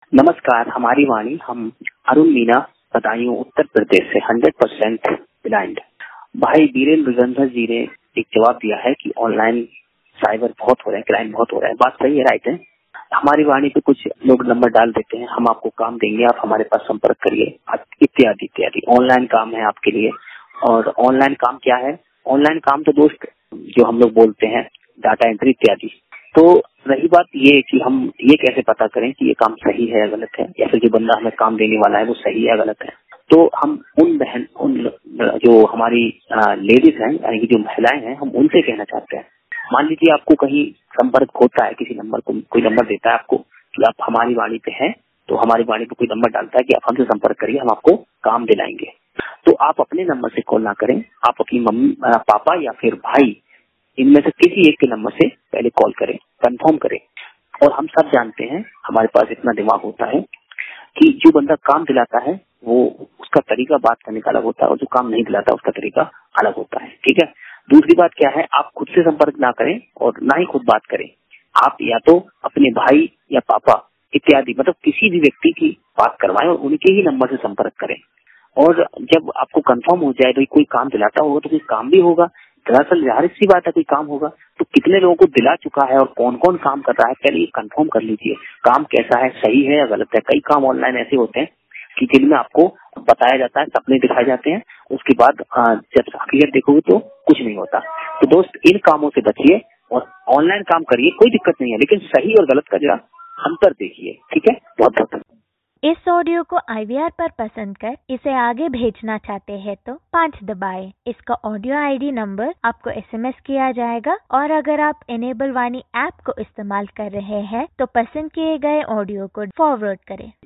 नमस्कार, हमारी वाणी। हम अरुण मीना, बदायूं, उत्तर प्रदेश से 100% ब्लाइंड। भाई वीरेंद्र गंधर जी ने एक जवाब दिया है कि ऑनलाइन साइबर बहुत हो रहे हैं, क्राइम बहुत हो रहा है। बात सही है, राइट है। हमारी वाणी पे कुछ लोग नंबर डाल देते हैं, हम आपको काम देंगे, आप हमारे पास संपर्क करिए, इत्यादि इत्यादि। ऑनलाइन काम है आपके लिए। और ऑनलाइन काम क्या है? ऑनलाइन काम तो दोस्त जो हम लोग बोलते हैं डाटा एंट्री इत्यादि। तो रही बात ये कि हम ये कैसे पता करें कि ये काम सही है या गलत है, या फिर जो बंदा हमें काम देने वाला है वो सही है या गलत है। तो हम उन जो हमारी लेडीज हैं, यानी कि जो महिलाएं हैं, हम उनसे कहना चाहते हैं। मान लीजिए आपको कहीं संपर्क होता है, किसी नंबर को कोई नंबर देता है आपको कि आप हमारी वाणी पे हैं, तो हमारी वाणी पे कोई नंबर डालता है कि आप हमसे संपर्क करिए, हम आपको काम दिलाएंगे। तो आप अपने नंबर से कॉल ना करें, आप अपनी मम्मी, पापा या फिर भाई, इनमें से किसी एक के नंबर से पहले कॉल करें, कंफर्म करें। और हम सब जानते हैं, हमारे पास इतना दिमाग होता है कि जो बंदा काम दिलाता है वो उसका तरीका बात करने का अलग होता है, और जो काम नहीं दिलाता उसका तरीका अलग होता है। ठीक है। दूसरी बात क्या है, आप खुद से संपर्क ना करें और ना ही खुद बात करें। आप या तो अपने भाई या पापा इत्यादि, मतलब किसी भी व्यक्ति की बात करवाएं और उनके ही नंबर से संपर्क करें। और जब आपको कंफर्म हो जाए भाई कोई काम दिलाता होगा तो कोई काम भी होगा। दरअसल जाहिर सी बात है, कोई काम होगा तो कितने लोगों को दिला चुका है और कौन कौन काम कर रहा है, पहले ये कंफर्म कर लीजिए काम कैसा है, सही है या गलत है। कई काम ऑनलाइन ऐसे होते हैं कि जिनमें आपको बताया जाता है, सपने दिखाए जाते हैं, उसके बाद जब हकीकत देखोगे तो कुछ नहीं होता। तो दोस्त, इन कामों से बचिए और ऑनलाइन काम करिए, कोई दिक्कत नहीं है, लेकिन सही और गलत का जरा अंतर देखिए। ठीक है, बहुत बहुत धन्यवाद। इस ऑडियो को IVR पर पसंद कर इसे आगे भेजना चाहते हैं तो 5 दबाएं। इसका ऑडियो ID नंबर आपको SMS किया जाएगा, और अगर आप इनेबल वाणी ऐप को इस्तेमाल कर रहे हैं तो पसंद किए गए ऑडियो को फॉरवर्ड करें।